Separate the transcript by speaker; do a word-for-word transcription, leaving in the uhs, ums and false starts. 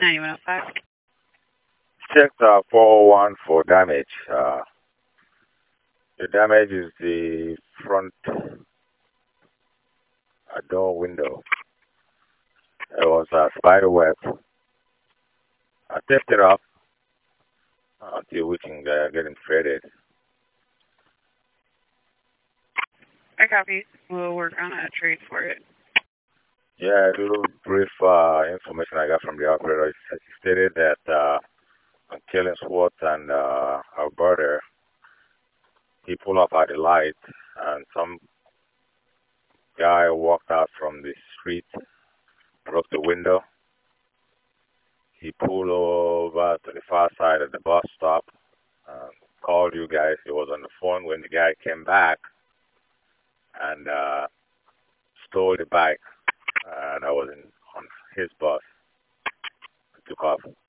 Speaker 1: ninety-one oh five.
Speaker 2: Checked uh, four oh one for damage. Uh, the damage is the front uh, door window. It was a spider web. I taped it up until we can uh, get it threaded.
Speaker 1: I copy. We'll work on a trade for it.
Speaker 2: Yeah, a little brief uh, information I got from the operator. He stated that uh, on Killingsworth and uh, Alberta, he pulled up at the light and some guy walked out from the street, broke the window. He pulled over to the far side of the bus stop, um, called you guys. He was on the phone when the guy came back and uh, stole the bike uh, that was in, on his bus. Took off.